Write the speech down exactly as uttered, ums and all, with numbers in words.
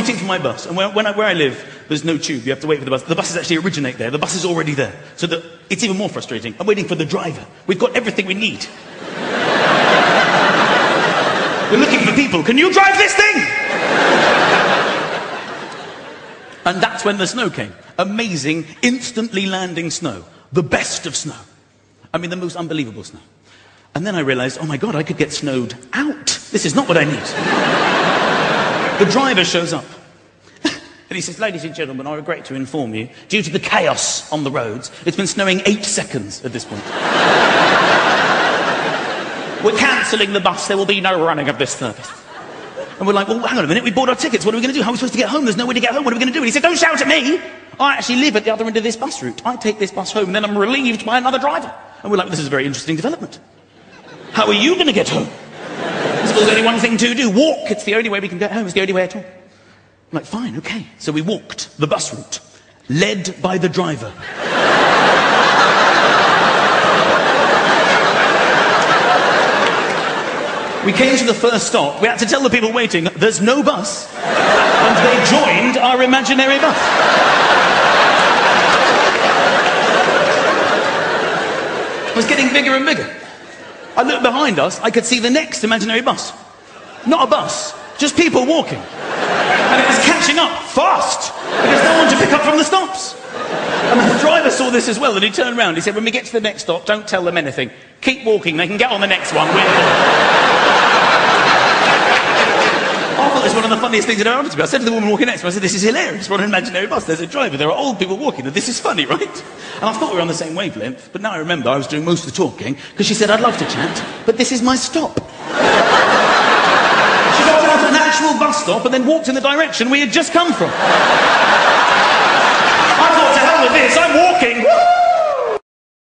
waiting for my bus, and where, when I, where I live, there's no tube. You have to wait for the bus. The buses actually originate there. The bus is already there. So the, it's even more frustrating. I'm waiting for the driver. We've got everything we need. We're looking for people. Can you drive this thing? And that's when the snow came. Amazing, instantly landing snow. The best of snow. I mean, the most unbelievable snow. And then I realized, oh my God, I could get snowed out. This is not what I need. The driver shows up. And he says, ladies and gentlemen, I regret to inform you, due to the chaos on the roads, it's been snowing eight seconds at this point. We're cancelling the bus. There will be no running of this service. And we're like, well, hang on a minute. We bought our tickets. What are we going to do? How are we supposed to get home? There's no way to get home. What are we going to do? And he said, don't shout at me. I actually live at the other end of this bus route. I take this bus home, and then I'm relieved by another driver. And we're like, this is a very interesting development. How are you going to get home? There's only one thing to do. Walk. It's the only way we can get home. It's the only way at all. I'm like, fine, okay. So we walked the bus route, led by the driver. We came to the first stop. We had to tell the people waiting, there's no bus. And they joined our imaginary bus. It was getting bigger and bigger. I looked behind us, I could see the next imaginary bus. Not a bus, just people walking. And it was catching up fast, because no one to pick up from the stops. And the driver saw this as well, and he turned around. He said, when we get to the next stop, don't tell them anything. Keep walking, they can get on the next one. We're I thought this was one of the funniest things that ever happened to me. I said to the woman walking next to me, I said, this is hilarious. We're on an imaginary bus. There's a driver. There are old people walking. This is funny, right? And I thought we were on the same wavelength, but now I remember I was doing most of the talking, because she said, I'd love to chat, but this is my stop. She got off at an actual bus stop and then walked in the direction we had just come from.